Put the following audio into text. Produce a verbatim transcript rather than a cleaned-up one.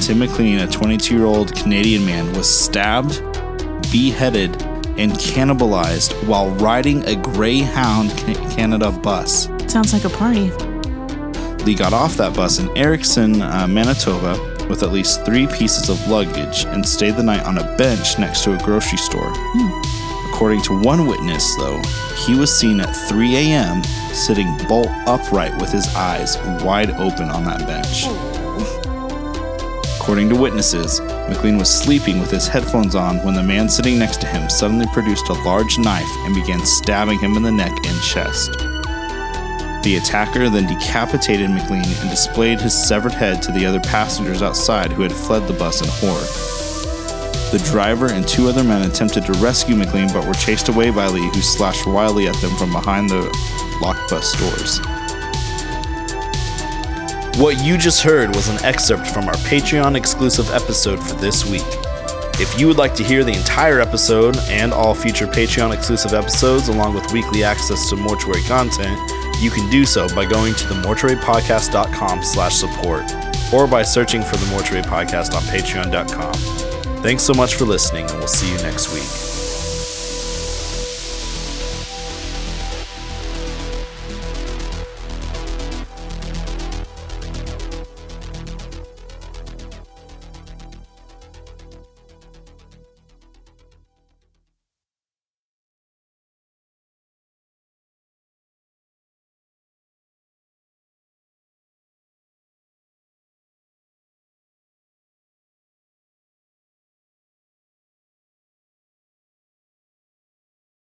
Tim McLean, a twenty-two-year-old Canadian man, was stabbed, beheaded, and cannibalized while riding a Greyhound Canada bus. Sounds like a party. Lee got off that bus in Erickson, uh, Manitoba, with at least three pieces of luggage and stayed the night on a bench next to a grocery store. Hmm. According to one witness, though, he was seen at three a.m. sitting bolt upright with his eyes wide open on that bench. According to witnesses, McLean was sleeping with his headphones on when the man sitting next to him suddenly produced a large knife and began stabbing him in the neck and chest. The attacker then decapitated McLean and displayed his severed head to the other passengers outside who had fled the bus in horror. The driver and two other men attempted to rescue McLean but were chased away by Lee, who slashed wildly at them from behind the locked bus doors. What you just heard was an excerpt from our Patreon exclusive episode for this week. If you would like to hear the entire episode and all future Patreon exclusive episodes along with weekly access to mortuary content, you can do so by going to the mortuary podcast dot com slash support or by searching for the Mortuary Podcast on patreon dot com. Thanks so much for listening, and we'll see you next week.